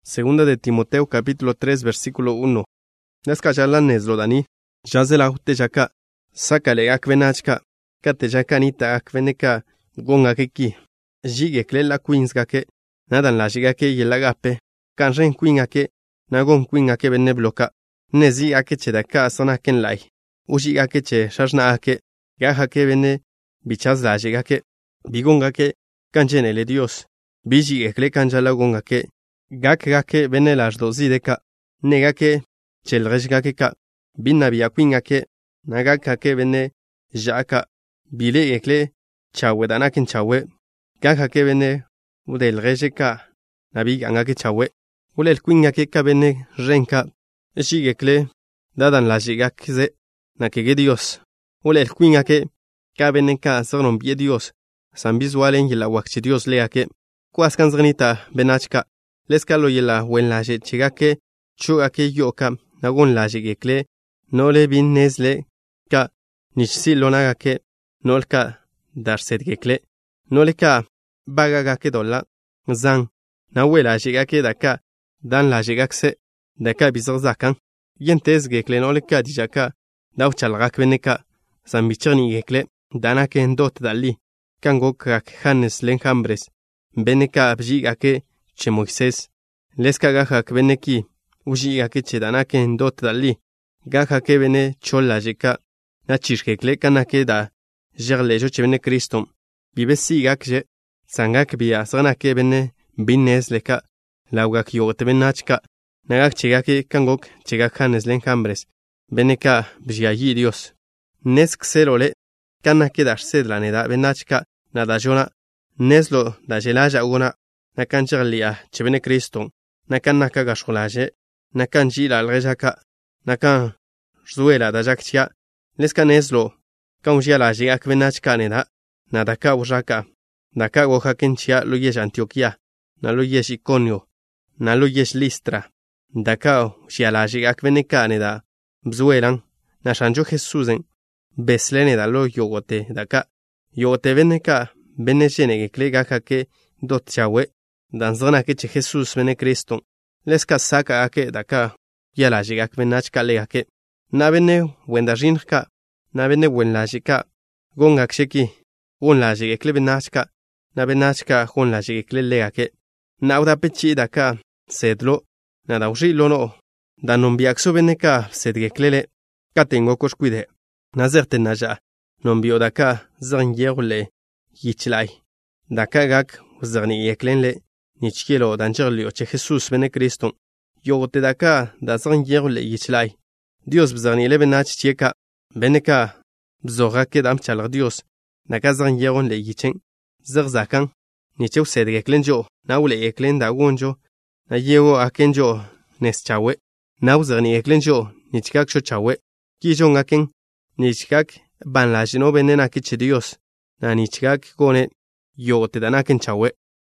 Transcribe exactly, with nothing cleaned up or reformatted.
Segunda de Timoteo capítulo tres versículo uno. Naskajala nezlo dani. Jazela hutte jaka. Sakale akvenachka. Kate jakanita akveneka. Gonga keki. Jige klela queens gake. Nadan la jigake yelagape. Kanjen queen ake. Nagon queen ake benne bloka. Nezi ake chedaka asana ken lai. Uji ake che shashna ake. Gahake benne. Bichaz la jigake. Bigongake. Kanjenele Dios. Biji ekle kanjala gongake. Gak gake bene las dozi deka. Negake. Chelrej gake ka. Binabia queen ake. Nagakake bene. Jaka. Bile ekle. Chawe danakin chawe. Gakake bene. Udel rejeka. Nabig angake chawe. Ulel queen ake ka bene. Renka. Shigekle. Dadan la jigakze. Nakege Dios. Ulel queen ake. Ka bene ka zernon bie Dios. Sambizualen yela wakchi Dios leake. Kuaskan zernita benachka. Leskalo yela wen laje chigake. Chugake yoka. Nagon laje gekle. Nole bin nezle. Ka. Nishsi lonagake. Nolka. Darset gekle. Noleka. Bagagake dolla. Zang. Nawe laje gake daka. Dan laje gakse. Daka bizarzakan. Yentez gekle noleka dijaka. Dauchalgak beneka. Zambichirni gekle. Danake endot dali. Kango kak Hannes lenhambres. Beneka abjigake che Moisés. Leska gahak beneki. Ujigake che danake endot dali. Gahake bene cholla jeka. Nachishkekle kanake da. Jerlejo che bene Christom. Bibesi gakje. Sangak bia sanake bene. Binnes leka. Laugak yote benachka. Nagak chegake kangok chegak Hannes lenhambres. Beneka bjiayi Dios. Nesk selole. Kanake darse la neda benachka. Nada jona. Neslo da jelaja ugona. Nakan chirlia chebene Christon. Nakan naka gasholaje. Nakan jila alrejaka. Nakan zuela da jaktia. Leska neslo. Kan ujia jigak benachka neda. Nadaka ujaka. Naka gohakenchia luyesh Antioquia. Na luyesh Iconio. Na luyesh Listra. Daka ujia jigak beneka neda. Bzuelan. Nashanjo Jesusen. Beslene da lo yogote daka. Yogote beneka. Bene jenege klega kake dot chawe. Dan zona ke che Jesus bene Christon. Leska saka ake daka. Yala jigak benachka legake. Na bene wenda jinka. Na bene wenla jika. Gongak sheki. Gonla jige kle benachka. Na benachka gonla jige kle legake. Na uda pechi daka. Sedlo. Na da uji lono. Da nombiakso beneka sedge klele. Katengo koshkuide. Na zerte naja. Nombio daka zangierle. Yichlai. Daka gak uzarni yeklenle. Nichkelo danjerli oche Jesus bene Christon. Yogote daka da zangierle yichlai. Dios bzarni le benach chieka. Beneka. Bzorake dam chalar Dios. Naka zangieron le yichen. Zerzakan. Nichew sed yeklenjo. Na ule yeklen da gonjo. Na yego akenjo. Nes chawe. Na uzarni yeklenjo. Nichkak sho chawe. Kijo ngaken. Nichkak ban la jino bene na kichi Dios. Na nichkak kone yogote danaken chawe.